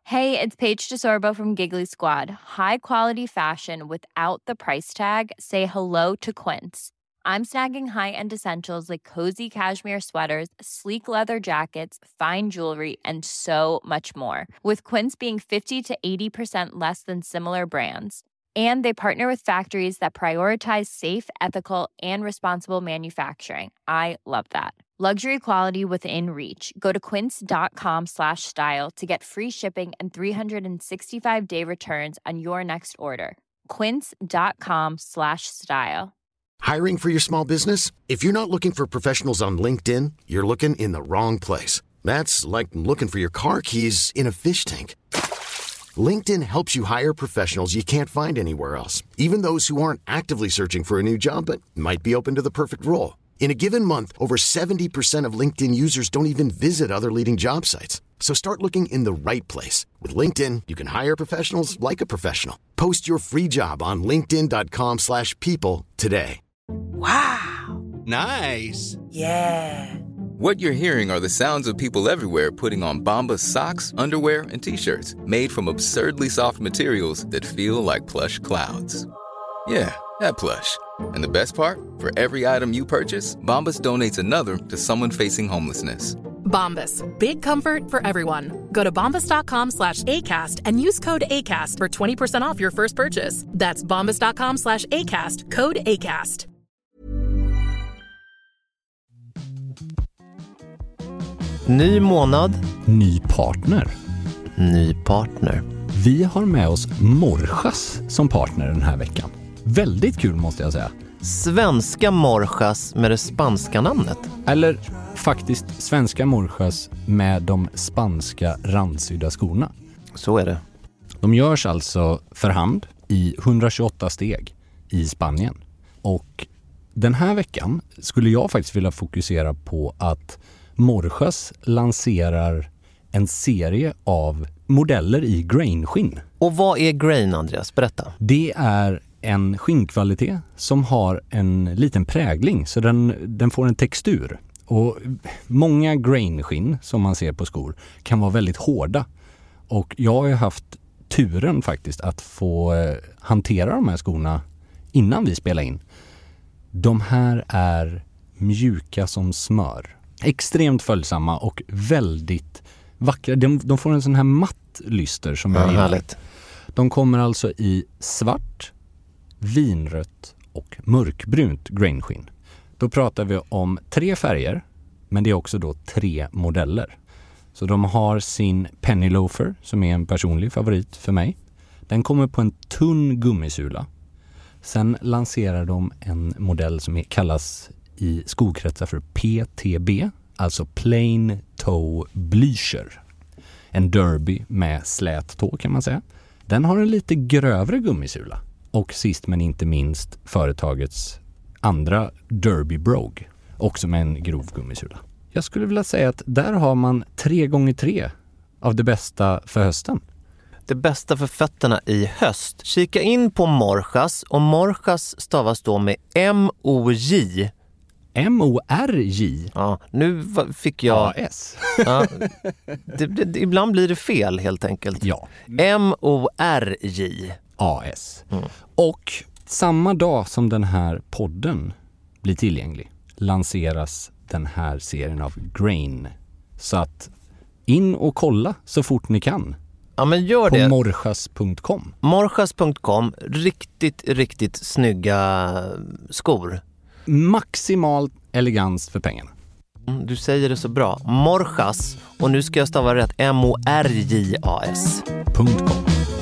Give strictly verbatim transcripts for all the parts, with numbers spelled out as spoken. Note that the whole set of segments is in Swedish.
Hey, it's Paige DeSorbo from Giggly Squad. High quality fashion without the price tag. Say hello to Quince. I'm snagging high-end essentials like cozy cashmere sweaters, sleek leather jackets, fine jewelry, and so much more. With Quince being fifty to eighty percent less than similar brands. And they partner with factories that prioritize safe, ethical, and responsible manufacturing. I love that. Luxury quality within reach. Go to quince.com slash style to get free shipping and three sixty-five day returns on your next order. Quince.com slash style. Hiring for your small business? If you're not looking for professionals on LinkedIn, you're looking in the wrong place. That's like looking for your car keys in a fish tank. LinkedIn helps you hire professionals you can't find anywhere else, even those who aren't actively searching for a new job but might be open to the perfect role. In a given month, over seventy percent of LinkedIn users don't even visit other leading job sites. So start looking in the right place. With LinkedIn, you can hire professionals like a professional. Post your free job on linkedin.com slash people today. Wow. Nice. Yeah. What you're hearing are the sounds of people everywhere putting on Bombas socks, underwear, and T-shirts made from absurdly soft materials that feel like plush clouds. Yeah, that plush. And the best part? For every item you purchase, Bombas donates another to someone facing homelessness. Bombas. Big comfort for everyone. Go to bombas.com slash ACAST and use code ACAST for twenty percent off your first purchase. That's bombas.com slash ACAST. Code ACAST. Ny månad. Ny partner. Ny partner. Vi har med oss Morjas som partner den här veckan. Väldigt kul måste jag säga. Svenska Morjas med det spanska namnet. Eller faktiskt svenska Morjas med de spanska randsydda skorna. Så är det. De görs alltså för hand i hundratjugoåtta steg i Spanien. Och den här veckan skulle jag faktiskt vilja fokusera på att Morjas lanserar en serie av modeller i grainskinn. Och vad är grain, Andreas? Berätta. Det är en skinnkvalitet som har en liten prägling så den, den får en textur. Och många grainskinn som man ser på skor kan vara väldigt hårda. Och jag har ju haft turen faktiskt att få hantera de här skorna innan vi spelar in. De här är mjuka som smör. Extremt följsamma och väldigt vackra. De, de får en sån här matt lyster som ja, jag gillar. Härligt. De kommer alltså i svart, vinrött och mörkbrunt grainskinn. Då pratar vi om tre färger, men det är också då tre modeller. Så de har sin Penny Loafer som är en personlig favorit för mig. Den kommer på en tunn gummisula. Sen lanserar de en modell som kallas i skokretsar för P T B, alltså Plain Toe Bleacher. En derby med slät tå kan man säga. Den har en lite grövre gummisula. Och sist men inte minst företagets andra Derby Brogue, också med en grov gummisula. Jag skulle vilja säga att där har man tre gånger tre av det bästa för hösten. Det bästa för fötterna i höst. Kika in på Morjas, och Morjas stavas då med M O J. M O R J? Ja, nu fick jag... A S. Ja, det, det, ibland blir det fel helt enkelt. Ja. M O R J. A S. Mm. Och samma dag som den här podden blir tillgänglig lanseras den här serien av Grain. Så att in och kolla så fort ni kan. Ja, men gör på det. morjas punkt com. morjas punkt com. Riktigt, riktigt snygga skor. Maximal elegans för pengarna. Mm, du säger det så bra. Morjas. Och nu ska jag stava rätt. M O R J A S. punkt com.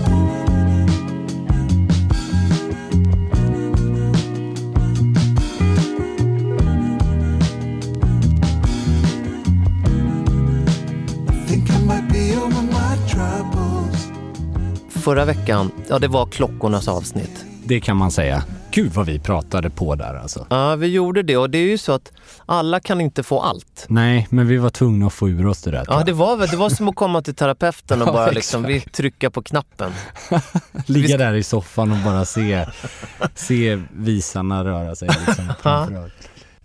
Förra veckan, ja det var klockornas avsnitt. Det kan man säga. Gud vad vi pratade på där alltså. Ja, vi gjorde det, och det är ju så att alla kan inte få allt. Nej, men vi var tvungna att få ur oss det där. Ja, det var väl, det var som att komma till terapeuten och bara liksom, vi trycka på knappen. Ligga vi... där i soffan och bara se, se visarna röra sig liksom.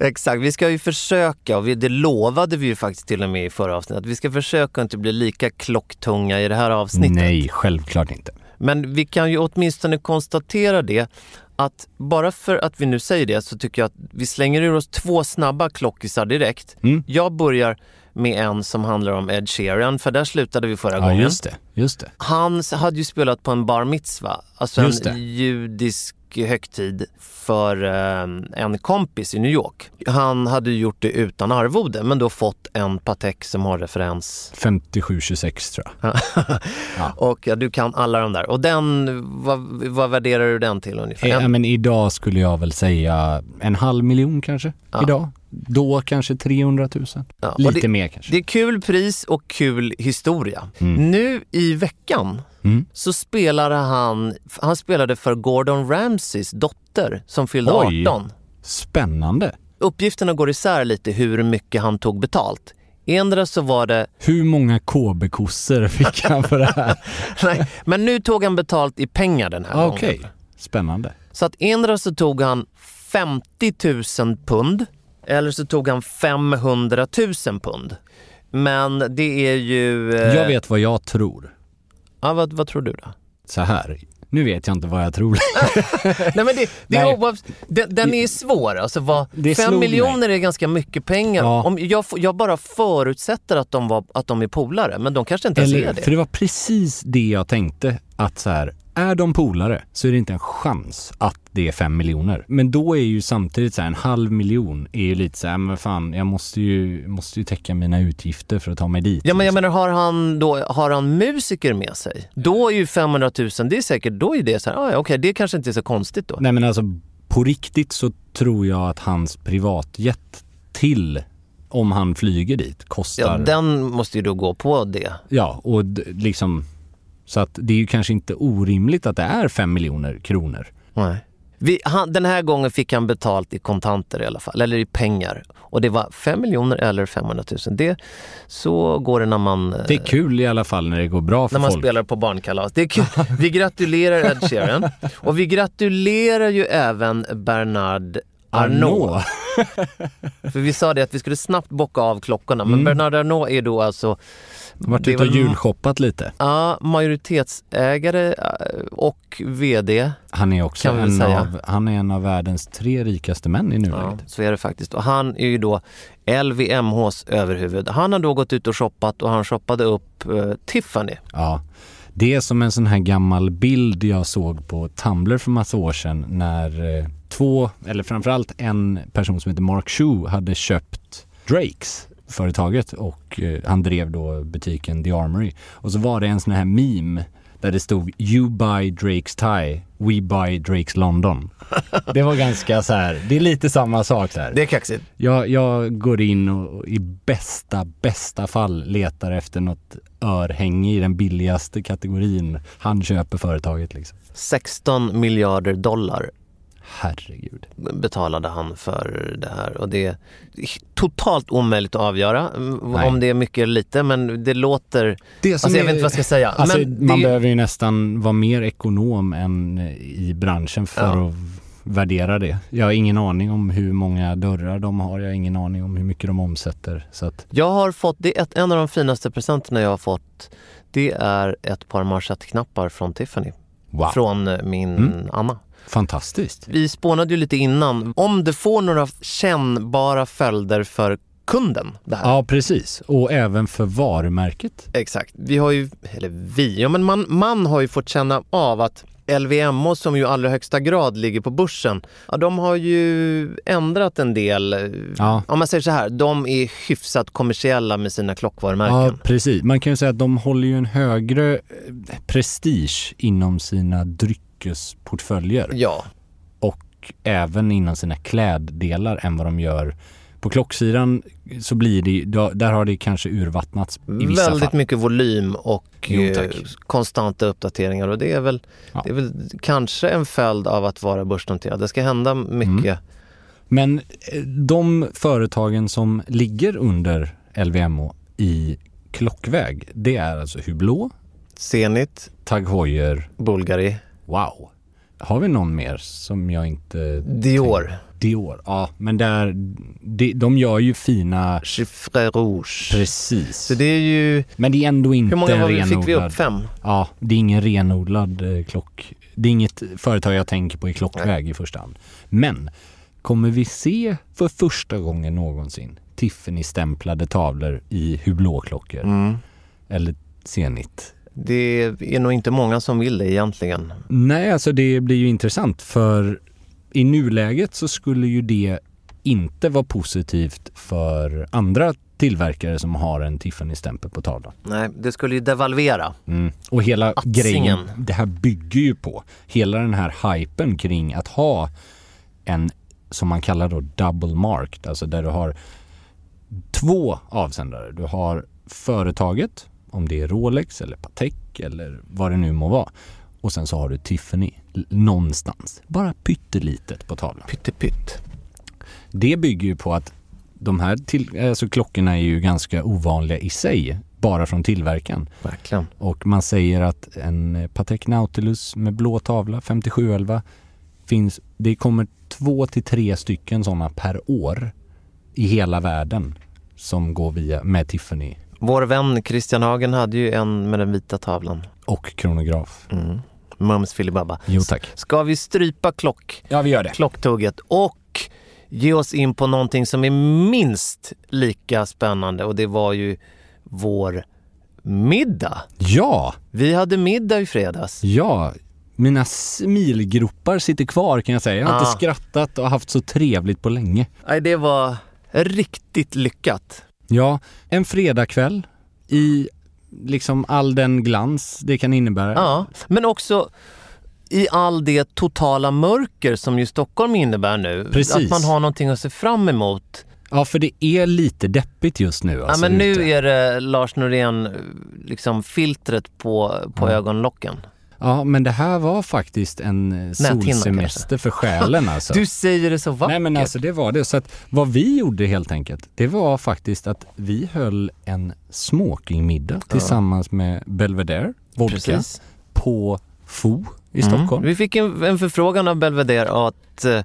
Exakt, vi ska ju försöka, och vi, det lovade vi ju faktiskt till och med i förra avsnittet, att vi ska försöka inte bli lika klocktunga i det här avsnittet. Nej, självklart inte. Men vi kan ju åtminstone konstatera det, att bara för att vi nu säger det så tycker jag att vi slänger ur oss två snabba klockisar direkt. Mm. Jag börjar med en som handlar om Ed Sheeran, för där slutade vi förra Ja, gången. just det, just det. Han hade ju spelat på en bar mitzva, alltså Just en det. judisk högtid för eh, en kompis i New York. Han hade gjort det utan arvode, men då fått en Patek som har referens. femtiosju tjugosex tror jag. Ja. Och ja, du kan alla de där. Och den, vad, vad värderar du den till ungefär? Ja, men idag skulle jag väl säga en halv miljon kanske. Ja. Idag. Då kanske trehundratusen. Ja, och Lite det, mer kanske. Det är kul pris och kul historia. Mm. Nu i veckan Mm. så spelade han, han spelade för Gordon Ramsays dotter som fyllde Oj. arton. Spännande. Uppgifterna går isär lite hur mycket han tog betalt. Ändra så var det... Hur många K B-kossor fick han för det här? Nej, men nu tog han betalt i pengar den här Okej, gången. spännande. Så att ändra så tog han femtio tusen pund eller så tog han femhundra tusen pund. Men det är ju... Eh... Jag vet vad jag tror. Ja, vad, vad tror du då? Så här. Nu vet jag inte vad jag tror. Nej, men det, det är Nej. oavs- den, den är svår. Alltså, vad, Det fem slog miljoner mig. är ganska mycket pengar. Ja. Om jag, f- jag bara förutsätter att de, var, att de är polare, men de kanske inte ens Eller, är det. för det var precis det jag tänkte. Att så här, är de polare så är det inte en chans att det är fem miljoner. Men då är ju samtidigt så här, en halv miljon är ju lite så här, men fan, jag måste ju, måste ju täcka mina utgifter för att ta mig dit. Ja, men jag menar, har han, då, har han musiker med sig? Då är ju femhundratusen, det är säkert, då är det så här, ah, ja, okej, det kanske inte är så konstigt då. Nej, men alltså på riktigt så tror jag att hans privatjet till, om han flyger dit, kostar... Ja, den måste ju då gå på det. Ja, och d- liksom... Så att det är ju kanske inte orimligt att det är fem miljoner kronor. Nej. Vi, han, den här gången fick han betalt i kontanter i alla fall, eller i pengar. Och det var fem miljoner eller femhundratusen. Det, så går det när man... Det är kul i alla fall när det går bra för när man folk. spelar på barnkalas. Det är kul. Vi gratulerar Ed Sheeran. Och vi gratulerar ju även Bernard Arnault. För vi sa det att vi skulle snabbt bocka av klockorna. Men Mm. Bernard Arnault är då alltså... Varit det är ute och väl- julshoppat lite. Ja, majoritetsägare och vd. Han är också Kan vi väl en säga. av, han är en av världens tre rikaste män i Ja, nuläget. så är det faktiskt. Och han är ju då L V M H:s överhuvud. Han har då gått ut och shoppat och han shoppade upp eh, Tiffany. Ja. Det är som en sån här gammal bild jag såg på Tumblr för massa år sedan när eh, två, eller framförallt en person som heter Mark Shu hade köpt Drakes företaget och eh, han drev då butiken The Armory. Och så var det en sån här meme där det stod You buy Drake's tie, we buy Drake's London. Det var ganska så här, det är lite samma sak så här. Det är kaxigt. Jag, jag går in och i bästa, bästa fall letar efter något örhänge i den billigaste kategorin. Han köper företaget liksom. sexton miljarder dollar Herregud. betalade han för det här. Och det är totalt omöjligt att avgöra Nej. om det är mycket eller lite. Men det låter... Det som Alltså jag är- vet inte vad jag ska säga. Alltså, men man det, behöver ju nästan vara mer ekonom än i branschen för Ja. att värdera det. Jag har ingen aning om hur många dörrar de har. Jag har ingen aning om hur mycket de omsätter. Så att, jag har fått... Det är ett, en av de finaste presenterna jag har fått. Det är ett par manschettknappar från Tiffany. wow. Från eh, min Mm. Anna. Fantastiskt. Vi spånade ju lite innan om det får några kännbara följder för kunden det här. Ja, precis. Och även för varumärket. Exakt. Vi har ju, eller vi, ja men man, man har ju fått känna av att L V M H som ju i allra högsta grad ligger på börsen, ja, de har ju ändrat en del. Ja. Om man säger så här, de är hyfsat kommersiella med sina klockvarumärken. Ja, precis. Man kan ju säga att de håller ju en högre eh, prestige inom sina dryckesportföljer Ja. och även inom sina kläddelar än vad de gör på klocksidan. Så blir det, då- där har det kanske urvattnats i vissa Väldigt fall. mycket volym och Jo, eh, tack. konstanta uppdateringar, och det är väl, Ja. det är väl kanske en följd av att vara börsnoterad. Det ska hända mycket. Mm. Men eh, de företagen som ligger under L V M H i klockväg, det är alltså Hublot, Zenit, Tag Heuer, Bulgari. wow. Har vi någon mer som jag inte... Dior. Dior, ja. Men där, de, de gör ju fina... Chiffre Rouge. Precis. Så det är ju... Men det är ändå inte Hur många var vi, renodlad... fick vi upp? Fem? Ja, det är ingen renodlad eh, klock. Det är inget företag jag tänker på i klockväg i första hand. Men kommer vi se för första gången någonsin Tiffany-stämplade tavlor i Hublot-klockor? Mm. Eller Zenit? Det är nog inte många som vill det egentligen. Nej, alltså det blir ju intressant, för i nuläget så skulle ju det inte vara positivt för andra tillverkare som har en Tiffany-stämpel på tavlan. Nej, det skulle ju devalvera. Mm. Och hela Atsingen. grejen, det här bygger ju på hela den här hypen kring att ha en, som man kallar då double marked, alltså där du har två avsändare. Du har företaget, om det är Rolex eller Patek eller vad det nu må vara. Och sen så har du Tiffany någonstans. Bara pyttelitet på tavlan. Pyttepytt. Det bygger ju på att de här till, alltså klockorna är ju ganska ovanliga i sig. Bara från tillverkaren. Verkligen. Och man säger att en Patek Nautilus med blå tavla, femtiosju elva, finns, det kommer två till tre stycken sådana per år i hela världen som går via med Tiffany. Vår vän Christian Hagen hade ju en med den vita tavlan. Och kronograf. Mm. Mums filibabba. Jo tack. Ska vi strypa klock? Ja, vi gör det. Klocktugget och ge oss in på någonting som är minst lika spännande, och det var ju vår middag. Ja! Vi hade middag i fredags. Ja, mina smilgropar sitter kvar kan jag säga. Jag har Ah. inte skrattat och haft så trevligt på länge. Nej, det var riktigt lyckat. Ja, en fredagkväll i liksom all den glans det kan innebära. Ja, men också i all det totala mörker som ju Stockholm innebär nu. Precis. Att man har någonting att se fram emot. Ja, för det är lite deppigt just nu. Alltså, ja, men nu ute. är det Lars Norén, liksom filtret på, på Ja. ögonlocken. Ja, men det här var faktiskt en solsemester för själen alltså. Du säger det så vackert. Nej, men alltså det var det. Så att vad vi gjorde helt enkelt, det var faktiskt att vi höll en smokingmiddag ja. tillsammans med Belvedere, vodka, Precis. på Fo i Mm. Stockholm. Vi fick en, en förfrågan av Belvedere att uh,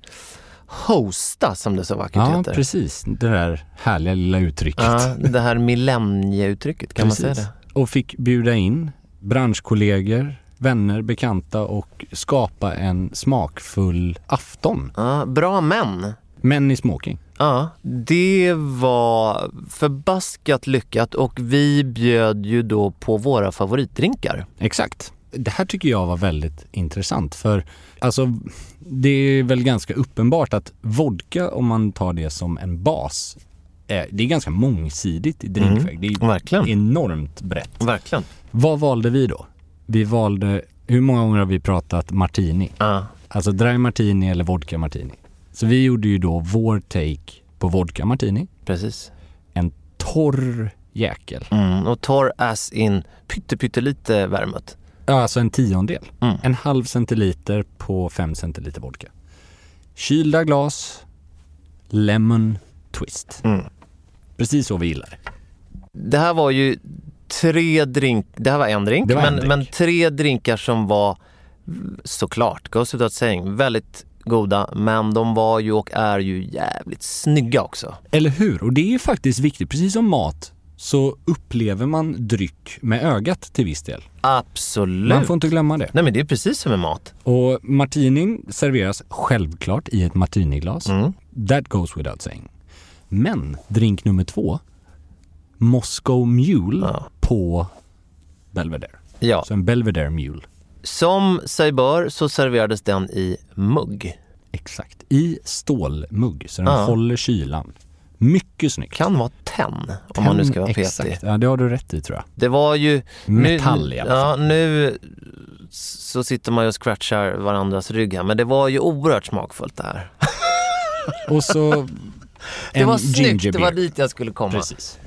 hosta, som det så vackert ja, heter. Ja, precis. Det där härliga lilla uttrycket. Ja, det här millennieuttrycket, kan precis. man säga det? Och fick bjuda in branschkollegor, vänner, bekanta och skapa en smakfull afton. Ja, bra män. Män i smoking. Ja, det var förbaskat lyckat, och vi bjöd ju då på våra favoritdrinkar. Exakt. Det här tycker jag var väldigt intressant, för alltså det är väl ganska uppenbart att vodka, om man tar det som en bas, är, det är ganska mångsidigt i drinkväg. Mm, det är verkligen. enormt brett. Verkligen. Vad valde vi då? Vi valde, hur många gånger har vi pratat martini? Ja. Alltså dry martini eller vodka martini. Så vi gjorde ju då vår take på vodka martini. Precis. En torr jäkel. Mm, och torr as in pytte, pytte lite värmet. Ja, alltså en tiondel. Mm. En halv centiliter på fem centiliter vodka. Kylda glas, lemon twist. Mm. Precis så vi gillar. Det här var ju tre drink, det här var en drink, Det var en men, drink. men tre drinkar som var såklart, goes without saying, väldigt goda, men de var ju och är ju jävligt snygga också. Eller hur? Och det är ju faktiskt viktigt. Precis som mat så upplever man dryck med ögat till viss del. Absolut. Man får inte glömma det. Nej, men det är precis som med mat. Och martinin serveras självklart i ett martiniglas. Mm. That goes without saying. Men drink nummer två, Moscow Mule Ja. på Belvedere. Ja. Så en Belvedere Mule. Som sig bör så serverades den i mugg. Exakt. I stålmugg så den Ja. håller kylan. Mycket snyggt. Kan vara tenn, om man nu ska vara petig. Exakt. Ja, det har du rätt i tror jag. Det var ju... Metall nu, i alla fall. Ja, nu så sitter man ju och scratchar varandras rygg här, men det var ju oerhört smakfullt det här. Och så Det en var snyggt, ginger det var beer. dit jag skulle komma. Precis.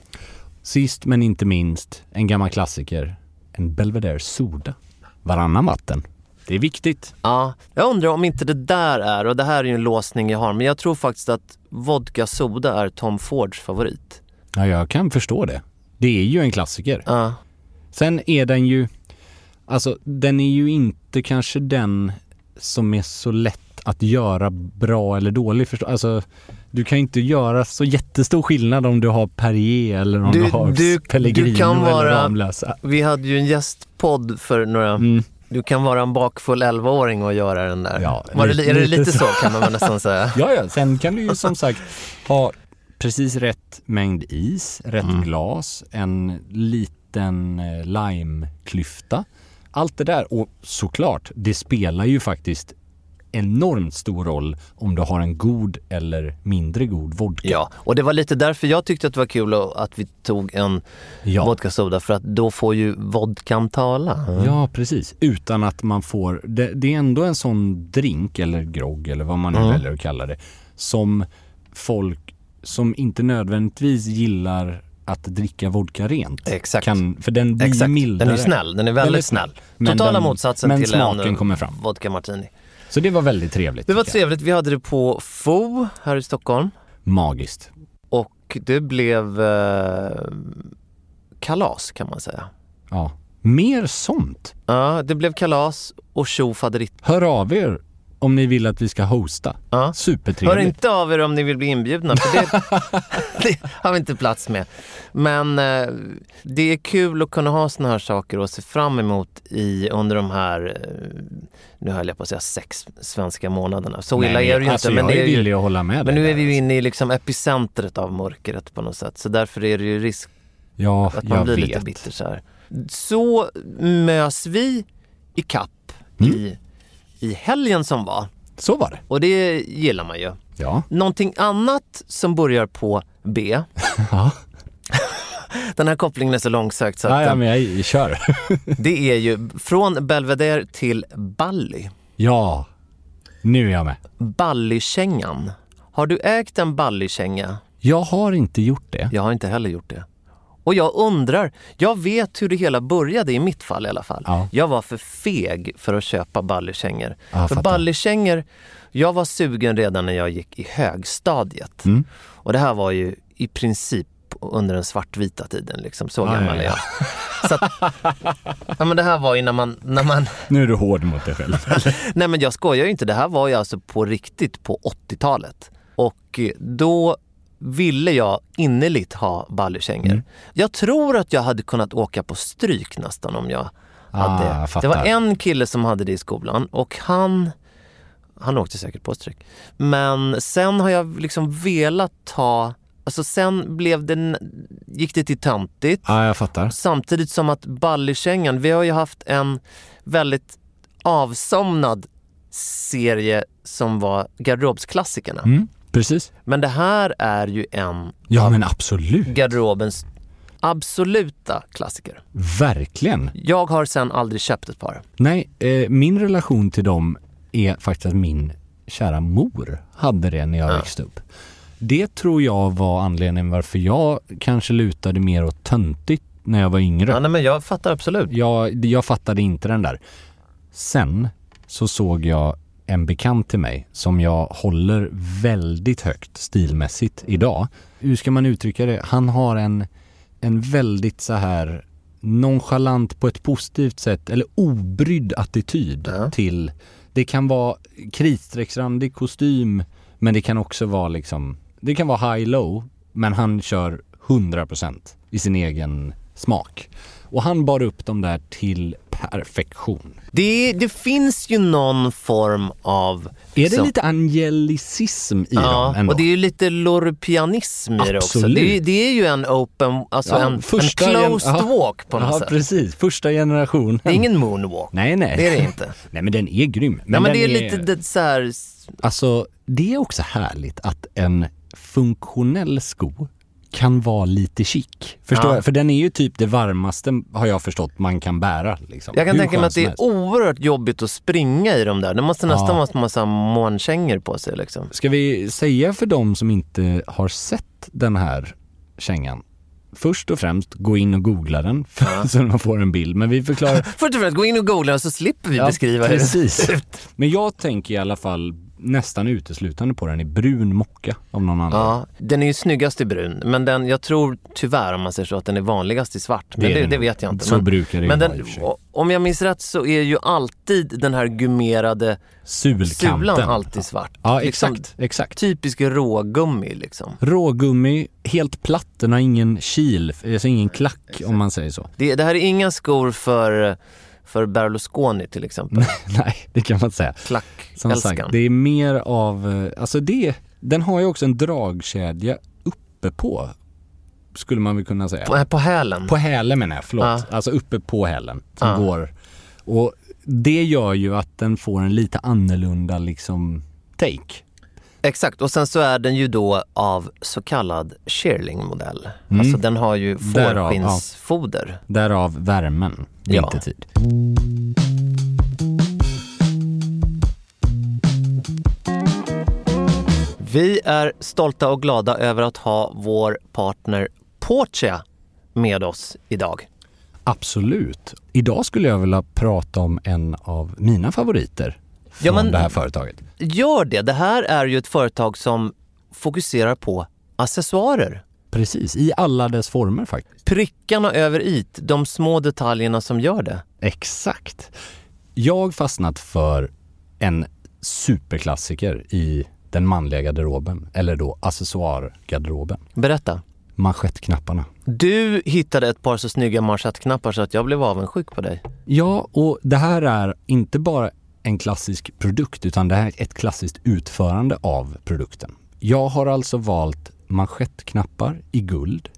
Sist men inte minst, en gammal klassiker. En Belvedere soda. Varannan vatten. Det är viktigt. Ja, jag undrar om inte det där är, och det här är ju en låsning jag har, men jag tror faktiskt att vodka soda är Tom Fords favorit. Ja, jag kan förstå det. Det är ju en klassiker. Ja, Sen är den ju, alltså den är ju inte kanske den som är så lätt att göra bra eller dålig. Förstå? Alltså, du kan inte göra så jättestor skillnad om du har Perrier eller om du, du har du, Pellegrino du kan eller vara, Ramlösa. Vi hade ju en gästpodd för några... Mm. Du kan vara en bakfull elvaåring och göra den där. Ja, Var lite, det, är det lite så, så kan man nästan säga? Ja, ja, sen kan du ju som sagt ha precis rätt mängd is, rätt mm. glas, en liten limeklyfta. Allt det där. Och såklart, det spelar ju faktiskt enormt stor roll om du har en god eller mindre god vodka. Ja, och det var lite därför jag tyckte att det var kul att vi tog en ja. vodka soda, för att då får ju vodkan tala. Mm. Ja, precis. Utan att man får... Det, det är ändå en sån drink eller grogg eller vad man nu mm. väljer att kalla det, som folk som inte nödvändigtvis gillar att dricka vodka rent. Exakt. Kan, för den blir Exakt. mildare. Den är snäll, den är väldigt den är snäll. snäll. Totala den, motsatsen men till smaken en kommer fram. Vodka martini. Så det var väldigt trevligt. Det var trevligt. Vi hade det på F O här i Stockholm. Magiskt. Och det blev eh, kalas kan man säga. Ja, mer sånt. Ja, det blev kalas och tjofaderit. Hör av er om ni vill att vi ska hosta. Ja. Supertrevligt. Hör inte av er om ni vill bli inbjudna, för det, det har vi inte plats med. Men eh, det är kul att kunna ha såna här saker och se fram emot i, under de här, eh, nu höll jag på att säga sex svenska månaderna. Så illa är det ju alltså inte. Men, det är ju, villig att hålla med men nu är vi ju inne i liksom epicentret av mörkret på något sätt. Så därför är det ju risk ja, att man blir vet. lite bitter så här. Så mös vi i kapp mm. i i helgen som var. Så var det. Och det gillar man ju. Ja. Någonting annat som börjar på B. Ja. Den här kopplingen är så långsökt så att... Ja, ja, men jag kör. Det är ju från Belvedere till Bally. Ja, nu är jag med. Ballykängan. Har du ägt en ballykänga? Jag har inte gjort det. Jag har inte heller gjort det. Och jag undrar, jag vet hur det hela började i mitt fall i alla fall. Ja. Jag var för feg för att köpa ballykängor. Ja, för ballykängor, jag var sugen redan när jag gick i högstadiet. Mm. Och det här var ju i princip under den svartvita tiden, liksom. Så gammal är jag. Så att, ja, men det här var ju när man, när man... Nu är du hård mot dig själv. Nej, men jag skojar ju inte. Det här var ju alltså på riktigt på åttiotalet. Och då ville jag innerligt ha ballykängor. Mm. Jag tror att jag hade kunnat åka på stryk nästan om jag ah, hade. Jag det var en kille som hade det i skolan och han han åkte säkert på stryk. Men sen har jag liksom velat ta, alltså sen blev det, gick det till töntigt. Ja, jag fattar. Samtidigt som att ballykängan, vi har ju haft en väldigt avsomnad serie som var garderobsklassikerna. Mm. Precis. Men det här är ju en ja, men absolut. garderobens absoluta klassiker. Verkligen. Jag har sen aldrig köpt ett par. Nej, eh, min relation till dem är faktiskt att min kära mor hade det när jag ja. växte upp. Det tror jag var anledningen varför jag kanske lutade mer åt töntigt när jag var yngre. Ja, nej, men jag fattar absolut. Jag, jag fattade inte den där. Sen så såg jag en bekant till mig som jag håller väldigt högt stilmässigt idag. Hur ska man uttrycka det? Han har en, en väldigt så här nonchalant på ett positivt sätt eller obrydd attityd ja. till, det kan vara kritstrecksrandig kostym, men det kan också vara liksom, det kan vara high-low, men han kör hundra procent i sin egen smak. Och han bar upp dem där till perfektion. Det, det finns ju någon form av... Är det så, lite angelicism i ja, dem ändå? Och det är ju lite lorpianism i det också. Det, det är ju en open, alltså ja, en, första en closed gen- walk på något ja, sätt. Precis, första generationen. Det är ingen moonwalk. Nej, nej. Det är det inte. Nej, men den är grym. Men, ja, men det är, är lite det, så här... Alltså, det är också härligt att en funktionell sko kan vara lite chic. Förstår ja. jag? För den är ju typ det varmaste, har jag förstått, man kan bära. Liksom. Jag kan Hur tänka mig att det är helst. oerhört jobbigt att springa i dem där. Det måste nästan ja. vara en massa månkängor på sig. Liksom. Ska vi säga för dem som inte har sett den här kängan, först och främst gå in och googla den ja. så man får en bild. Men vi förklarar... först och främst gå in och googla så slipper vi ja, beskriva precis. det. Men jag tänker i alla fall nästan uteslutande på den i brun mocka av någon annan. Ja, den är ju snyggast i brun, men den, jag tror tyvärr om man säger så att den är vanligast i svart. Men det, det, det vet jag inte. Så men, brukar det men vara den, i och för sig. om jag minns rätt så är ju alltid den här gummerade Sulkanten. sulan alltid svart. Ja, liksom, exakt, exakt. Typisk rågummi liksom. Rågummi, helt platt, den har ingen kil, alltså ingen klack exakt. Om man säger så. Det, det här är inga skor för... för Berlusconi till exempel. Nej, det kan man säga. Klack, som sagt, det är mer av, alltså det, den har ju också en dragkedja uppe på, skulle man väl kunna säga. På, på hälen? På hälen menar jag, förlåt. Ah. Alltså uppe på hälen som ah. går. Och det gör ju att den får en lite annorlunda liksom take. Exakt, och sen så är den ju då av så kallad shearling-modell. Mm. Alltså den har ju fårskinsfoder. Därav, därav värmen, vintertid. Ja. Vi är stolta och glada över att ha vår partner Portia med oss idag. Absolut. Idag skulle jag vilja prata om en av mina favoriter från ja, men, det här företaget. Gör det. Det här är ju ett företag som fokuserar på accessoarer. Precis, i alla dess former faktiskt. Prickarna över it, de små detaljerna som gör det. Exakt. Jag fastnat för en superklassiker i den manliga garderoben, eller då accessoargarderoben. Berätta. Manschettknapparna. Du hittade ett par så snygga manschettknappar så att jag blev avundsjuk på dig. Ja, och det här är inte bara en klassisk produkt utan det här är ett klassiskt utförande av produkten. Jag har alltså valt manschettknappar i guld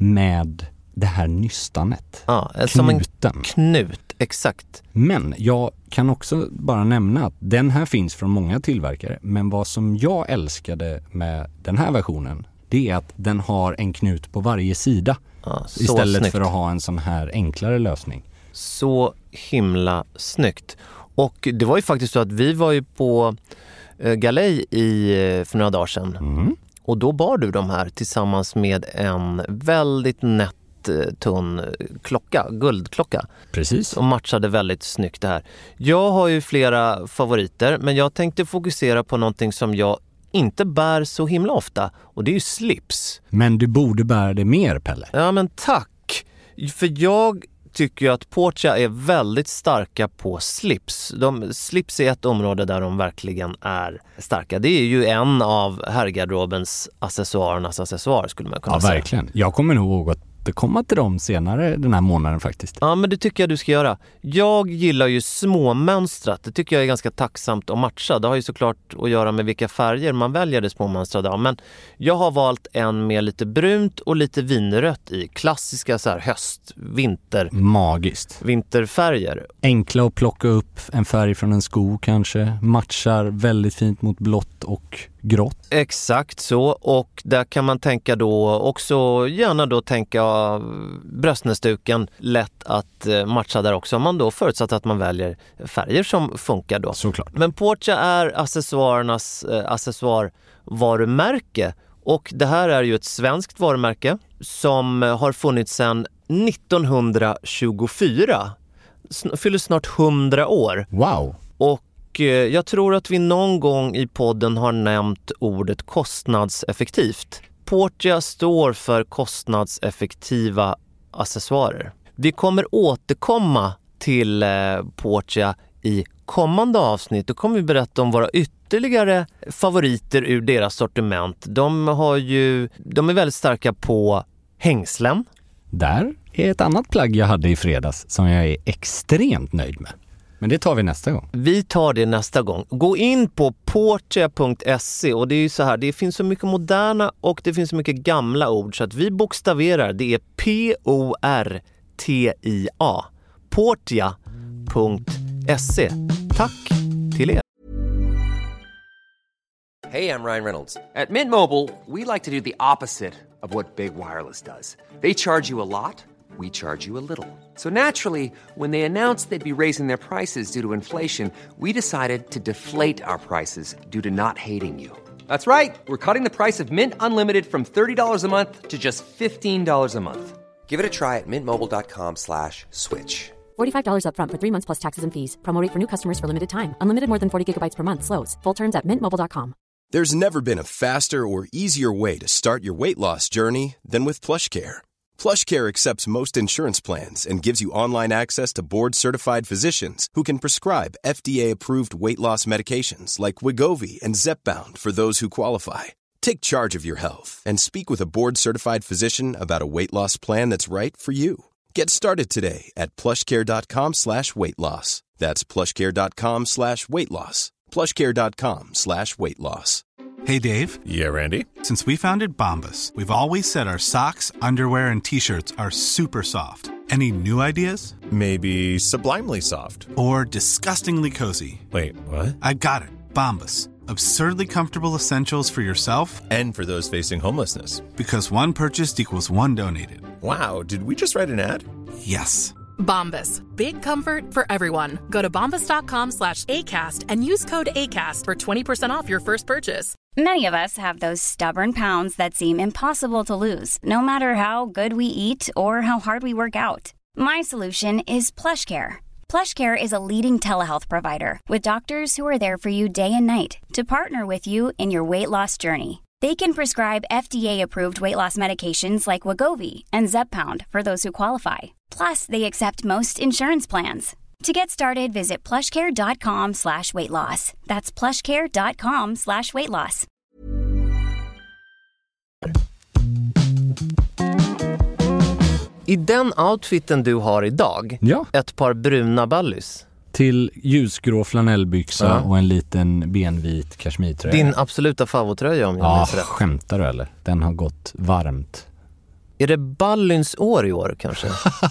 med det här nystanet. Ja, som en knut, exakt. Men jag kan också bara nämna att den här finns från många tillverkare. Men vad som jag älskade med den här versionen, det är att den har en knut på varje sida. Ja, istället snyggt. För att ha en sån här enklare lösning. Så himla snyggt. Och det var ju faktiskt så att vi var ju på eh, galej i, för några dagar sedan. Mm. Och då bar du de här tillsammans med en väldigt nätt tunn klocka, guldklocka. Precis. Som matchade väldigt snyggt det här. Jag har ju flera favoriter, men jag tänkte fokusera på någonting som jag inte bär så himla ofta, och det är ju slips. Men du borde bära det mer, Pelle. Ja, men tack. För jag tycker ju att Portia är väldigt starka på slips. De, slips är ett område där de verkligen är starka. Det är ju en av herrgarderobens accessoarernas accessoar, skulle man kunna ja, säga. Ja, verkligen. Jag kommer nog ihåg att komma till dem senare den här månaden faktiskt. Ja, men det tycker jag du ska göra. Jag gillar ju småmönstrat. Det tycker jag är ganska tacksamt att matcha. Det har ju såklart att göra med vilka färger man väljer det småmönstrade av. Men jag har valt en med lite brunt och lite vinrött i. Klassiska så här höst, vinter. Magiskt. Vinterfärger. Enkla att plocka upp en färg från en sko kanske. Matchar väldigt fint mot blått och grått. Exakt så, och där kan man tänka då också, gärna då tänka bröstnäsduken, lätt att matcha där också, om man då förutsatt att man väljer färger som funkar då. Såklart. Men Portia är accessoarernas eh, accessoarvarumärke, och det här är ju ett svenskt varumärke som har funnits sedan nittonhundratjugofyra. Fyller snart hundra år. Wow! Och jag tror att vi någon gång i podden har nämnt ordet kostnadseffektivt. Portia står för kostnadseffektiva accessoarer. Vi kommer återkomma till Portia i kommande avsnitt. Då kommer vi berätta om våra ytterligare favoriter ur deras sortiment. De har ju, de är väldigt starka på hängslen. Där är ett annat plagg jag hade i fredags som jag är extremt nöjd med. Men det tar vi nästa gång. Vi tar det nästa gång. Gå in på portia punkt se, och det är ju så här, det finns så mycket moderna och det finns så mycket gamla ord så att vi bokstaverar. Det är P O R T I A. portia punkt se. Tack till er. Hey, I'm Ryan Reynolds. At Mint Mobile, we like to do the opposite of what Big Wireless does. They charge you a lot. We charge you a little. So naturally, when they announced they'd be raising their prices due to inflation, we decided to deflate our prices due to not hating you. That's right. We're cutting the price of Mint Unlimited from thirty dollars a month to just fifteen dollars a month. Give it a try at mintmobile.com slash switch. forty-five dollars up front for three months plus taxes and fees. Promo rate for new customers for limited time. Unlimited more than forty gigabytes per month slows. Full terms at mint mobile dot com. There's never been a faster or easier way to start your weight loss journey than with PlushCare. PlushCare accepts most insurance plans and gives you online access to board-certified physicians who can prescribe F D A-approved weight loss medications like Wegovy and Zepbound for those who qualify. Take charge of your health and speak with a board-certified physician about a weight loss plan that's right for you. Get started today at plushcare.com slash weight loss. That's plushcare.com slash weight loss. plushcare.com slash weight loss. Hey, Dave. Yeah, Randy. Since we founded Bombas, we've always said our socks, underwear, and T-shirts are super soft. Any new ideas? Maybe sublimely soft. Or disgustingly cozy. Wait, what? I got it. Bombas. Absurdly comfortable essentials for yourself and for those facing homelessness. Because one purchased equals one donated. Wow, did we just write an ad? Yes. Bombas. Big comfort for everyone. Go to bombas.com slash ACAST and use code ACAST for twenty percent off your first purchase. Many of us have those stubborn pounds that seem impossible to lose, no matter how good we eat or how hard we work out. My solution is PlushCare. PlushCare is a leading telehealth provider with doctors who are there for you day and night to partner with you in your weight loss journey. They can prescribe F D A-approved weight loss medications like Wegovy and Zepbound for those who qualify. Plus, they accept most insurance plans. To get started, visit plushcare.com slash weight loss. That's plushcare.com slash weight loss. I den outfiten du har idag, ja. ett par bruna ballys. Till ljusgrå flanellbyxa ja. och en liten benvit kashmirtröja. Din absoluta favorittröja om jag ja, minns rätt. Skämtar du eller? Den har gått varmt. Är det Ballyns år i år kanske?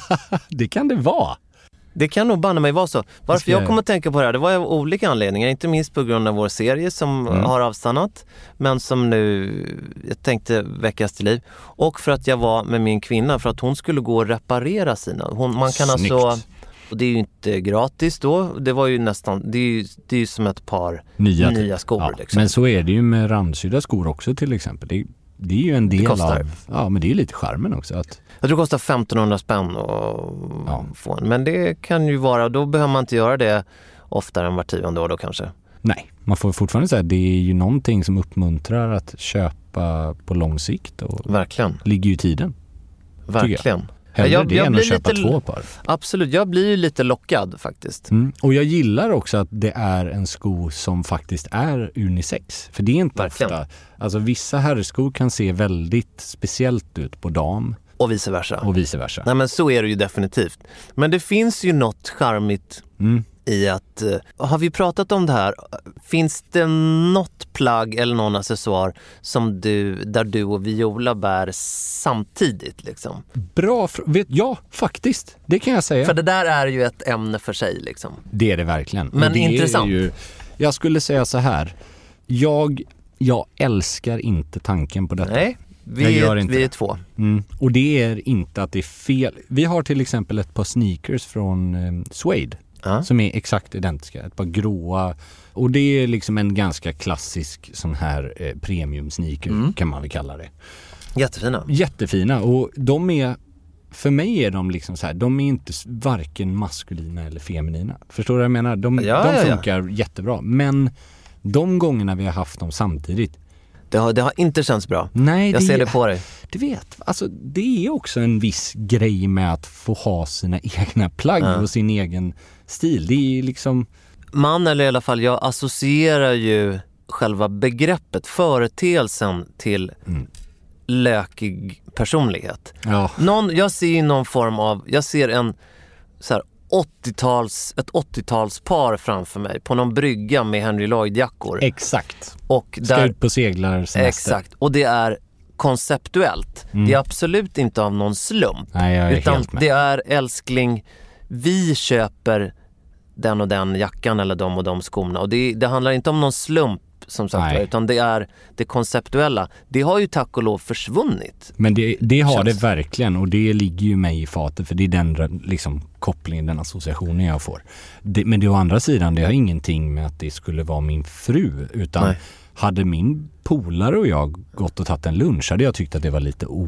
Det kan det vara. Det kan nog banna mig vara så. Varför jag kommer att tänka på det här, det var av olika anledningar. Inte minst på grund av vår serie som mm. har avstannat. Men som nu, jag tänkte väckas till liv. Och för att jag var med min kvinna, för att hon skulle gå och reparera sina. Hon, man kan Snyggt. alltså... Och det är ju inte gratis då. Det var ju nästan, det är ju, det är ju som ett par nya, nya skor. Ja, liksom. Men så är det ju med randsydda skor också till exempel. Det, det är ju en del av... Ja, men det är lite charmen också. Att... Jag tror det kostar femtonhundra spänn att ja. få en. Men det kan ju vara, då behöver man inte göra det oftare än var tionde år då kanske. Nej, man får fortfarande säga att det är ju någonting som uppmuntrar att köpa på lång sikt. Och verkligen. Ligger ju i tiden. Verkligen. Hellre jag, det jag än att köpa lite, två par. Absolut, jag blir ju lite lockad faktiskt. Mm. Och jag gillar också att det är en sko som faktiskt är unisex. För det är inte verkligen. ofta... Alltså vissa herrskor kan se väldigt speciellt ut på dam. Och vice versa. Och vice versa. Nej men så är det ju definitivt. Men det finns ju något charmigt mm. i att... Uh, har vi pratat om det här? Finns det något plagg eller någon accessoar som du, där du och Viola bär samtidigt liksom? Bra, vet, ja faktiskt. Det kan jag säga. För det där är ju ett ämne för sig liksom. Det är det verkligen. Men det intressant. Är ju, jag skulle säga så här. Jag, jag älskar inte tanken på detta. Nej. Vi är, vi är två. Mm. Och det är inte att det är fel. Vi har till exempel ett par sneakers från eh, Suede uh. som är exakt identiska. Ett par gråa. Och det är liksom en ganska klassisk sån här eh, premium sneaker mm. kan man väl kalla det. Jättefina. Jättefina. Och de är, för mig är de liksom så här, de är inte varken maskulina eller feminina. Förstår du vad jag menar? De, ja, de ja, funkar ja. jättebra. Men de gångerna vi har haft dem samtidigt, Det har, det har inte känts bra. Nej, jag det, ser det på dig. Du vet, alltså det är också en viss grej med att få ha sina egna plagg ja. och sin egen stil. Det är liksom... Man, eller i alla fall jag, associerar ju själva begreppet, företeelsen till mm. lökig personlighet. Ja. Någon, jag ser någon form av, jag ser en så här åttio-tals, ett åttio-talspar framför mig på någon brygga med Henry Lloyd-jackor. Exakt. Och ska där, ut på seglarsemester. Exakt. Och det är konceptuellt. Mm. Det är absolut inte av någon slump. Nej, jag är utan helt med. Det är älskling, vi köper den och den jackan eller de och de skorna. Och det, det handlar inte om någon slump som sagt, Nej. utan det är det konceptuella. Det har ju tack och lov försvunnit. Men det, det har det verkligen, och det ligger ju mig i fatet, för det är den liksom, kopplingen, den associationen jag får. Det, men det å andra sidan, det har ingenting med att det skulle vara min fru, utan Nej. hade min polare och jag gått och tagit en lunch hade jag tyckt att det var lite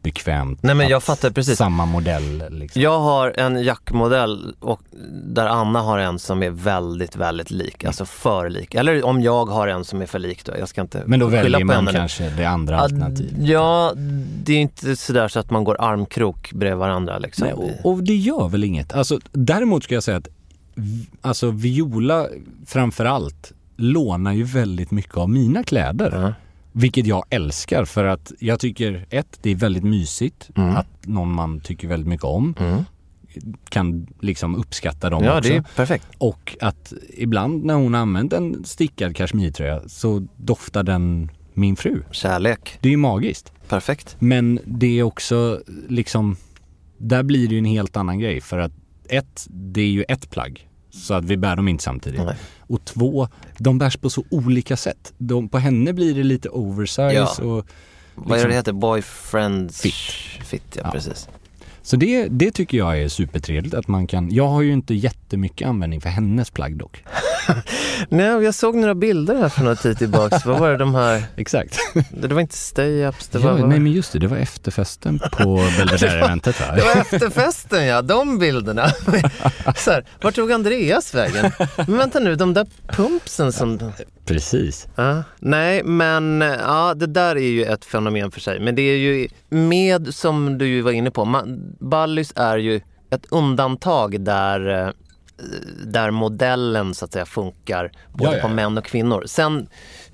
bekvämt. Nej, men jag fattar precis. Samma modell. Liksom. Jag har en jackmodell och där Anna har en som är väldigt, väldigt lik. Alltså för lik. Eller om jag har en som är för lik då. Jag ska inte men då väljer på man henne. Kanske det andra alternativet. Ja, det är inte sådär så att man går armkrok bredvid varandra. Liksom. Nej, och, och det gör väl inget. Alltså, däremot ska jag säga att alltså, Viola framförallt lånar ju väldigt mycket av mina kläder. Mm. Vilket jag älskar för att jag tycker ett, det är väldigt mysigt mm. att någon man tycker väldigt mycket om mm. kan liksom uppskatta dem ja, också. Det är perfekt. Och att ibland när hon har använt en stickad kashmirtröja så doftar den min fru. Kärlek. Det är ju magiskt. Perfekt. Men det är också liksom, där blir det ju en helt annan grej för att ett, det är ju ett plagg. Så att vi bär dem inte samtidigt. Nej. Och två, de bärs på så olika sätt. De, på henne blir det lite oversize. Ja. Och liksom, vad är det heter? Boyfriend fit. Fit, ja, ja. Precis. Så det, det tycker jag är supertrevligt att man kan. Jag har ju inte jättemycket användning för hennes plagg dock. Nej, jag såg några bilder här för några tid tillbaka. Vad var det de här? Exakt. Det var inte stay-ups. Det ja, var, nej, men just det. Det var efterfesten på Belvedere-eventet. Va? Det var efterfesten, ja. De bilderna. Så här, var tog Andreas vägen? Men vänta nu, de där pumpsen som... Precis. Ja, nej, men ja, det där är ju ett fenomen för sig. Men det är ju med, som du ju var inne på, man, Ballys är ju ett undantag där, där modellen så att säga funkar både ja, ja. på män och kvinnor. Sen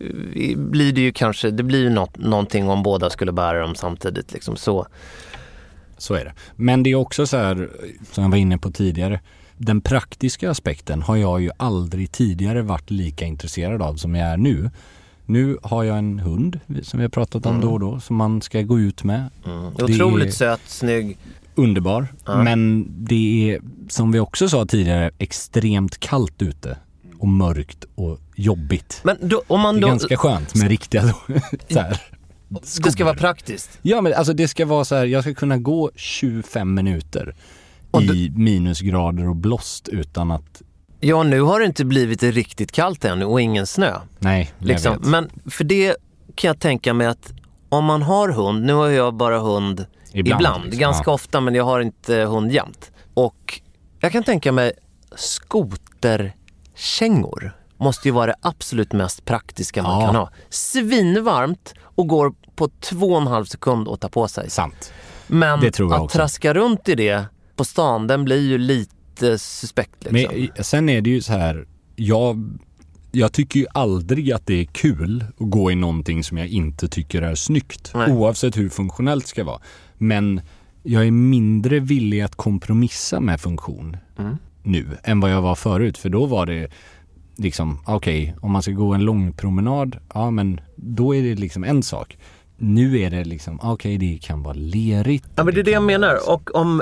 blir det ju kanske, det blir ju något, någonting om båda skulle bära dem samtidigt. Liksom, så. Så är det. Men det är också så här, som jag var inne på tidigare, den praktiska aspekten har jag ju aldrig tidigare varit lika intresserad av som jag är nu. Nu har jag en hund som vi har pratat om mm. då och då som man ska gå ut med. Mm. Otroligt söt, snygg. Underbar. Mm. Men det är, som vi också sa tidigare, extremt kallt ute. Och mörkt och jobbigt. Men då, om man det är då... ganska skönt med riktiga så här, skor. Det ska vara praktiskt. Ja, men alltså det ska vara så här, jag ska kunna gå tjugofem minuter och i du... minusgrader och blåst utan att... Ja, nu har det inte blivit riktigt kallt än och ingen snö. Nej, liksom. jag vet. Men för det kan jag tänka mig att om man har hund, nu har jag bara hund ibland, ibland liksom, ganska ja. ofta, men jag har inte hund jämt. Och jag kan tänka mig skoterkängor måste ju vara det absolut mest praktiska man ja. kan ha. Svinvarmt och går på två och en halv sekund att ta på sig. Sant. Men det tror jag att också. Traska runt i det på stan, den blir ju lite suspekt. Liksom. Men sen är det ju så här, jag, jag tycker ju aldrig att det är kul att gå i någonting som jag inte tycker är snyggt. Nej. Oavsett hur funktionellt det ska vara. Men jag är mindre villig att kompromissa med funktion mm. nu än vad jag var förut. För då var det liksom, okej, okay, om man ska gå en lång promenad, ja men då är det liksom en sak. Nu är det liksom, okej, okay, det kan vara lerigt. Ja, men det är det jag menar. Och om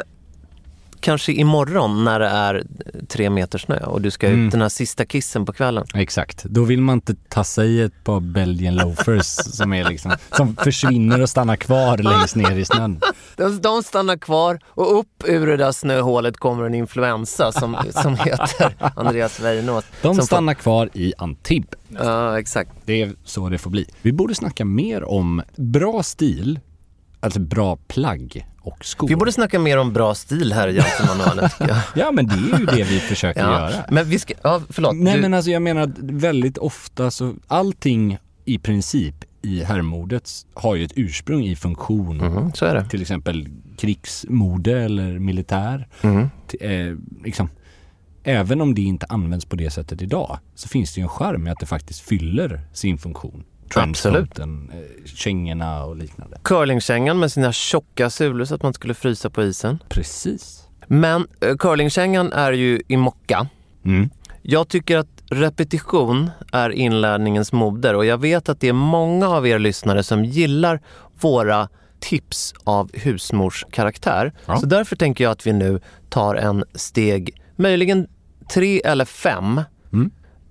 kanske imorgon när det är tre meter snö och du ska mm. ut den här sista kissen på kvällen. Exakt. Då vill man inte tassa i ett par Belgian loafers som är liksom, som försvinner och stannar kvar längst ner i snön. De, de stannar kvar och upp ur det där snöhålet kommer en influensa som, som heter Andreas Weinås. De som stannar får... kvar i Antibes. Ja, exakt. Det är så det får bli. Vi borde snacka mer om bra stil, alltså bra plagg och skor. Vi borde snacka mer om bra stil här i Hjältemanualen. Ja, men det är ju det vi försöker ja, göra. Men vi ska, ja, förlåt. Nej, du... men alltså jag menar att väldigt ofta så allting i princip i herrmodet har ju ett ursprung i funktion. Mm, så är det. Till exempel krigsmode eller militär. Mm. Eh, liksom. Även om det inte används på det sättet idag så finns det ju en charm i att det faktiskt fyller sin funktion. Absolut. Kängorna och liknande. Curlingkängan med sina tjocka sulor så att man skulle frysa på isen. Precis. Men uh, curlingkängan är ju i mocka. Mm. Jag tycker att repetition är inlärningens moder och jag vet att det är många av er lyssnare som gillar våra tips av husmorskaraktär. Ja. Så därför tänker jag att vi nu tar en steg, möjligen tre eller fem mm.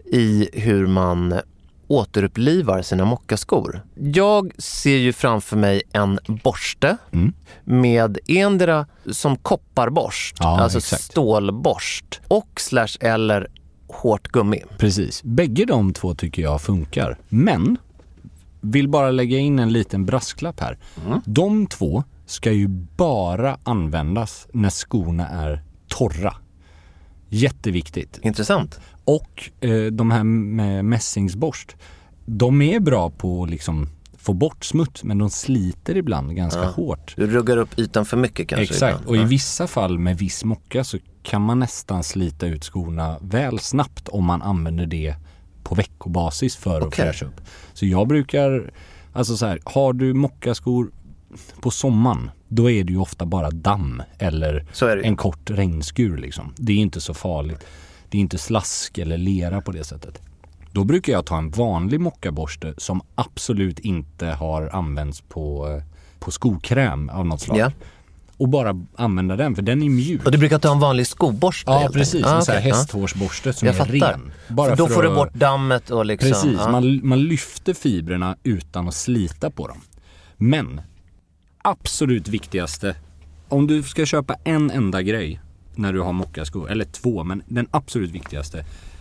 i hur man återupplivar sina mockaskor. Jag ser ju framför mig en borste mm. med endera som kopparborst, ja, alltså exakt. Stålborst och slash eller hårt gummi. Precis. Bägge de två tycker jag funkar. Men vill bara lägga in en liten brasklapp här. Mm. De två ska ju bara användas när skorna är torra. Jätteviktigt. Intressant. Och eh, de här med mässingsborst, de är bra på att liksom få bort smuts, men de sliter ibland ganska ja. hårt. Du ruggar upp ytan för mycket kanske. Exakt, ibland. och ja. i vissa fall med viss mocka så kan man nästan slita ut skorna väl snabbt om man använder det på veckobasis för okay. att fräscha upp. Så jag brukar, alltså så här, har du mockaskor på sommaren, då är det ju ofta bara damm eller en kort regnskur liksom. Det är inte så farligt. Det är inte slask eller lera på det sättet. Då brukar jag ta en vanlig mockaborste som absolut inte har använts på, på skokräm av något slag. Ja. Och bara använda den, för den är mjuk. Och du brukar ta en vanlig skoborste? Ja, precis. Ah, en okay. sån här hästhårsborste som jag är fattar. ren. Bara för då för får att... du bort dammet och liksom... Precis, ah. man, man lyfter fibrerna utan att slita på dem. Men absolut viktigaste, om du ska köpa en enda grej när du har mockaskor, eller två, men den absolut viktigaste,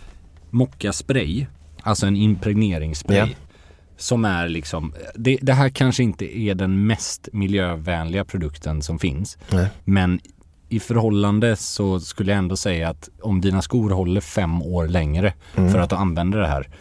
mockaspray, alltså en impregneringsspray. Yeah. Som är liksom, det, det här kanske inte är den mest miljövänliga produkten som finns. Nej. Men i förhållande så skulle jag ändå säga att om dina skor håller fem år längre mm. för att du använder det här,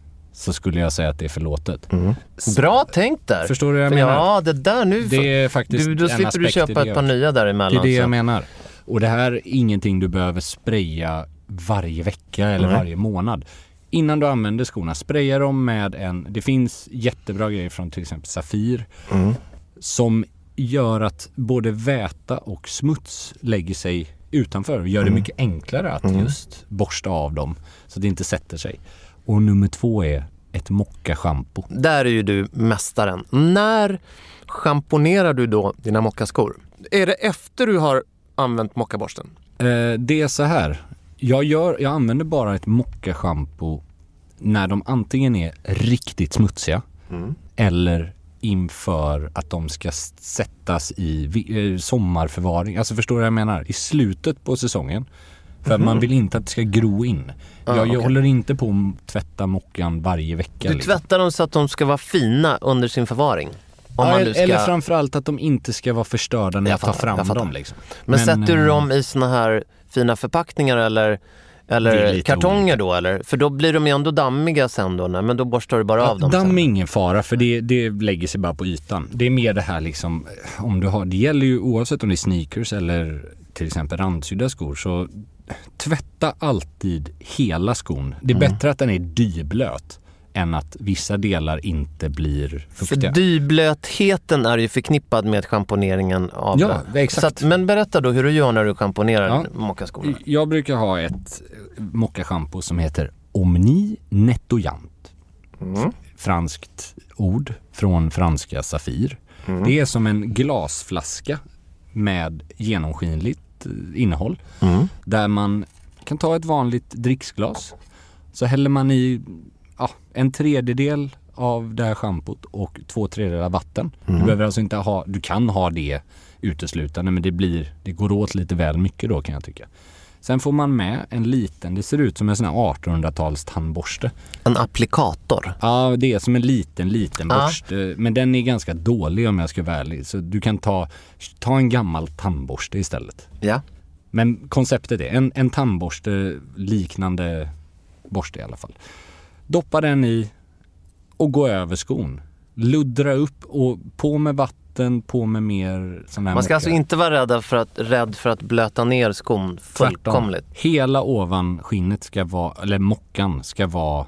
så skulle jag säga att det är förlåtet. Mm. Bra tänkt där. Förstår du vad jag menar? Ja, det där nu. Det är faktiskt du, då slipper du köpa ett par nya däremellan. Det är det så. jag menar. Och det här är ingenting du behöver spraya varje vecka eller mm. varje månad. Innan du använder skorna, spraya dem med en... Det finns jättebra grejer från till exempel Safir mm. som gör att både väta och smuts lägger sig utanför och gör mm. det mycket enklare att mm. just borsta av dem så att det inte sätter sig. Och nummer två är ett mocka-shampoo. Där är ju du mästaren. När schamponerar du då dina mockaskor? Är det efter du har använt mockaborsten? Eh, det är så här. Jag, gör, jag använder bara ett mocka-shampoo när de antingen är riktigt smutsiga mm. eller inför att de ska sättas i eh, sommarförvaring. Alltså förstår du vad jag menar? I slutet på säsongen. För mm. man vill inte att det ska gro in. Ah, jag, jag okay. håller inte på att tvätta mockan varje vecka. Du liksom. tvättar dem så att de ska vara fina under sin förvaring? Om ja, man nu ska... Eller framförallt att de inte ska vara förstörda när jag, jag tar fram jag dem. Liksom. Men, Men sätter du dem i såna här fina förpackningar eller, eller kartonger olika. Då? Eller? För då blir de ju ändå dammiga sen då. Men då borstar du bara ja, av dem. Damm är ingen fara, för det, det lägger sig bara på ytan. Det är mer det här liksom, om du har, det gäller ju oavsett om det är sneakers eller till exempel randsydda skor, så tvätta alltid hela skon. Det är mm. bättre att den är dyblöt än att vissa delar inte blir fuktiga. För dyblötheten är ju förknippad med schamponeringen av ja, det. Exakt. Så att, men berätta då hur du gör när du schamponerar ja. mockaskorna. Jag brukar ha ett mockaschampo som heter Omni Nettoyant. Mm. Franskt ord från franska Safir. Mm. Det är som en glasflaska med genomskinligt innehåll. Mm. Där man kan ta ett vanligt dricksglas. Så häller man i ja, en tredjedel av det här schampot och två tredjedelar vatten. Mm. Du behöver alltså inte ha, du kan ha det uteslutande, men det blir, det går åt lite väl mycket då kan jag tycka. Sen får man med en liten, det ser ut som en sån här artonhundratals tandborste. En applikator? Ja, det är som en liten, liten ah. borste. Men den är ganska dålig om jag ska vara ärlig. Så du kan ta, ta en gammal tandborste istället. Ja. Men konceptet är en, en tandborste liknande borste i alla fall. Doppa den i och gå över skon. Luddra upp och på med vatten, på med mer sån här. Man ska mocka. Alltså inte vara rädd för att, rädd för att blöta ner skon fullkomligt. Hela ovanskinnet ska vara, eller mockan ska vara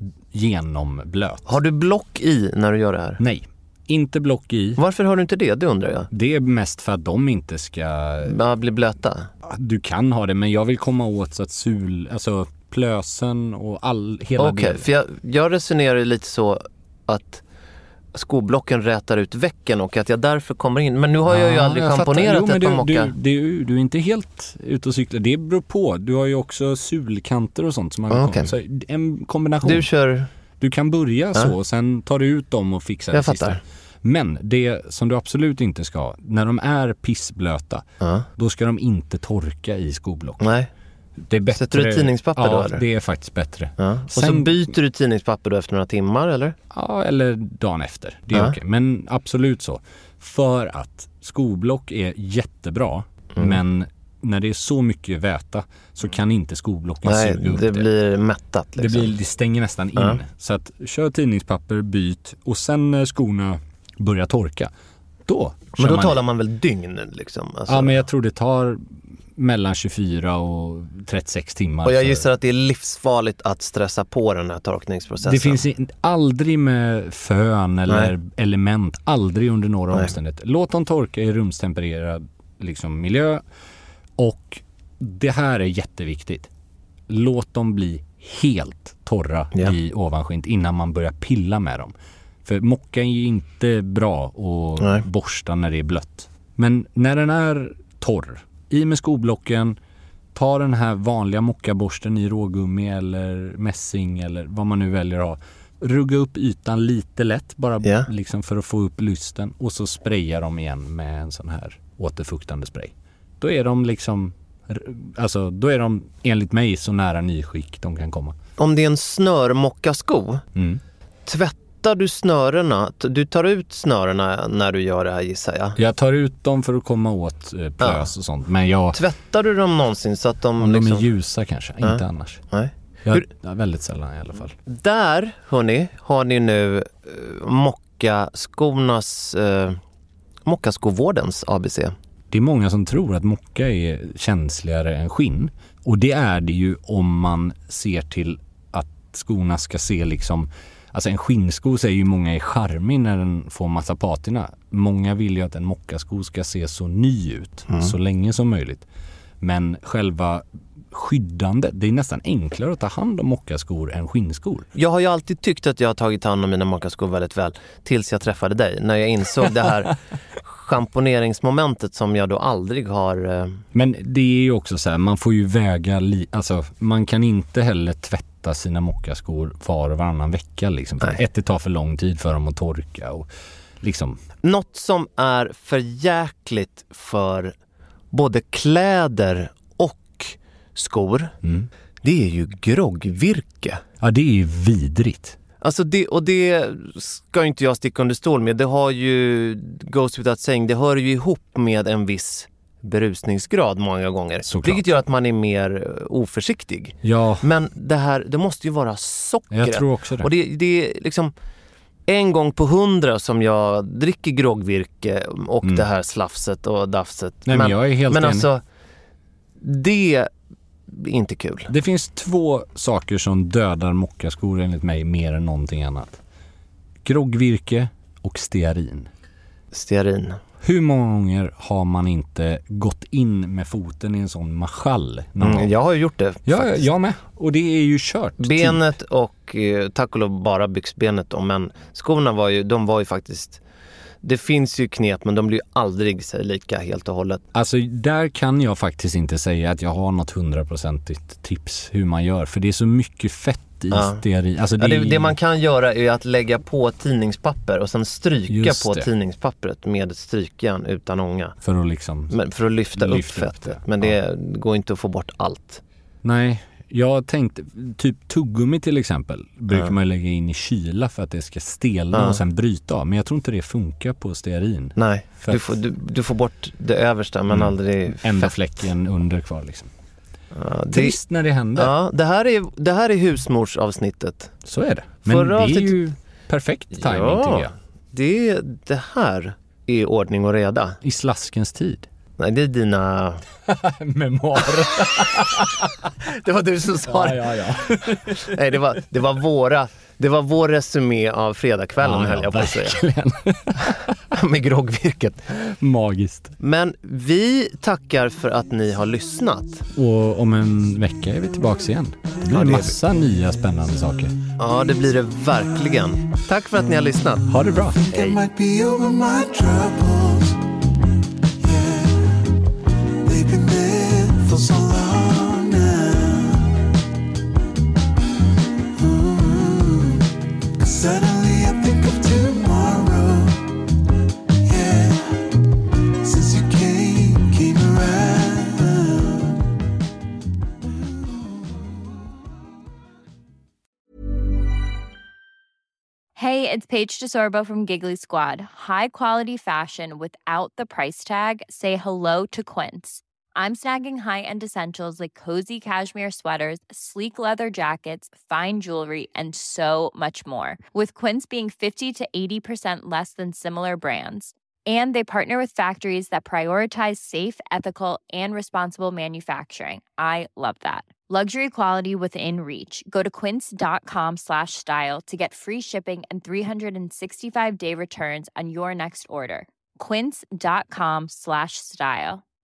genomblöt. Har du block i när du gör det här? Nej, inte block i. Varför har du inte det? Det undrar jag. Det är mest för att de inte ska ja, bli blöta. Du kan ha det, men jag vill komma åt så att sul, alltså plösen och all, hela det. Okej, för jag, jag resonerar lite så att skoblocken rätar ut väcken och att jag därför kommer in. Men nu har jag ju aldrig jag schamponerat jo, ett par mockar. Du, du, du är inte helt ute och cyklar. Det beror på. Du har ju också sulkanter och sånt som man ah, okay. Så en kombination. Du kör... Du kan börja ja. så och sen tar du ut dem och fixar jag det sista. Fattar. Men det som du absolut inte ska, när de är pissblöta, ja. då ska de inte torka i skoblock. Nej. Det är bättre. Sätter du tidningspapper ja, då? Eller? Det är faktiskt bättre. Ja. Och Sen, så byter du tidningspapper då efter några timmar, eller? Ja, eller dagen efter. Det är ja. okej. Men absolut så. För att skoblock är jättebra, mm. men när det är så mycket väta så kan inte skoblocken Nej, suga upp det. det blir mättat. Liksom. Det, blir, det stänger nästan in. Ja. Så att kör tidningspapper, byt och sen när skorna börjar torka, då Men då man talar i. man väl dygn liksom? Alltså. Ja, men jag tror det tar mellan tjugofyra och trettiosex timmar. Och jag för... gissar att det är livsfarligt att stressa på den här torkningsprocessen. Det finns in, aldrig med fön eller Nej. element, aldrig under några Nej. omständigheter. Låt dem torka i rumstempererad liksom, miljö. Och det här är jätteviktigt. Låt dem bli helt torra ja. i ovanskint innan man börjar pilla med dem. För mocka är ju inte bra att Nej. borsta när det är blött. Men när den är torr, i med skoblocken, ta den här vanliga mockaborsten i rågummi eller mässing eller vad man nu väljer att ha. Rugga upp ytan lite lätt bara yeah. liksom för att få upp lysten och så spraya dem igen med en sån här återfuktande spray. Då är de liksom, alltså då är de enligt mig så nära nyskick de kan komma. Om det är en snörmockasko, mm. tvättar du snörena, du tar ut snörena när du gör det här, gissar jag? Jag tar ut dem för att komma åt eh, plös ja. och sånt, men jag... Tvättar du dem någonsin så att de... Om liksom... de är ljusa kanske, ja. inte annars. Nej. Jag, Hur... ja, väldigt sällan i alla fall. Där, hörni, har ni nu uh, mockaskornas, uh, mockaskovårdens A B C. Det är många som tror att mocka är känsligare än skinn. Och det är det ju om man ser till att skorna ska se liksom... Alltså en skinnsko säger ju många är charmig när den får massa patina. Många vill ju att en mockasko ska se så ny ut mm. så länge som möjligt. Men själva skyddande, det är nästan enklare att ta hand om mockaskor än skinnskor. Jag har ju alltid tyckt att jag har tagit hand om mina mockaskor väldigt väl tills jag träffade dig. När jag insåg det här schamponeringsmomentet som jag då aldrig har... Eh... Men det är ju också så här, man får ju väga... Li- alltså, man kan inte heller tvätta sina mockaskor var och varannan vecka. Liksom. För ett, det tar för lång tid för dem att torka. Och, liksom. Något som är för jäkligt för både kläder och skor, mm. det är ju groggvirke. Ja, det är ju vidrigt. Alltså det, och det ska inte jag sticka under stol med. Det har ju, goes without saying, det hör ju ihop med en viss berusningsgrad många gånger. Såklart. Vilket gör att man är mer oförsiktig. Ja. Men det här, det måste ju vara socker. Jag tror också det. Och det, det är liksom en gång på hundra som jag dricker groggvirke och mm. det här slafset och dafset. Nej, men, men jag är helt Men enig. Alltså, det är inte kul. Det finns två saker som dödar mockaskor enligt mig mer än någonting annat. Groggvirke och stearin. Stearin. Hur många gånger har man inte gått in med foten i en sån marschall? Mm, jag har ju gjort det. Ja, faktiskt. Jag med. Och det är ju kört. Benet typ. Och eh, tack och lov bara byxbenet. Men skorna var ju, de var ju faktiskt... Det finns ju knep, men de blir ju aldrig så lika helt och hållet. Alltså där kan jag faktiskt inte säga att jag har något hundraprocentigt tips hur man gör. För det är så mycket fett i ja. stearin. Alltså det, ja, det, det man kan göra är att lägga på tidningspapper och sen stryka på det. tidningspappret med ett strykjärn utan ånga. För att liksom... Men för att lyfta, lyfta upp fettet. Upp det. Men det ja. går inte att få bort allt. Nej. Jag tänkte, typ tuggummi till exempel brukar ja. man lägga in i kyla för att det ska stelna ja. och sen bryta av. Men jag tror inte det funkar på stearin. Nej, du får, du, du får bort det översta men mm. aldrig enda fläcken under kvar liksom. Ja, det, Trist när det händer. Ja, det här är, det här är husmorsavsnittet. Så är det. Men Förra det är avsnitt... ju perfekt timing ja, tycker jag. Det, det här är ordning och reda. I slaskens tid. Nej, det är dina... memoarer. Det var du som sa det. Ja, ja, ja. Nej, det var, det var våra... Det var vår resumé av fredagskvällen, ja, höll jag på att säga. Med groggvirket. Magiskt. Men vi tackar för att ni har lyssnat. Och om en vecka är vi tillbaka igen. Det blir ja, det massa vi. nya spännande saker. Ja, det blir det verkligen. Tack för att ni har lyssnat. Ha det bra. Hej. For so long now. Ooh, 'cause suddenly I think of tomorrow. Yeah, since you came, came around. Hey, it's Paige DeSorbo from Giggly Squad. High quality fashion without the price tag. Say hello to Quince. I'm snagging high-end essentials like cozy cashmere sweaters, sleek leather jackets, fine jewelry, and so much more. With Quince being fifty to eighty percent less than similar brands. And they partner with factories that prioritize safe, ethical, and responsible manufacturing. I love that. Luxury quality within reach. Go to quince.com slash style to get free shipping and three sixty-five day returns on your next order. Quince.com slash style.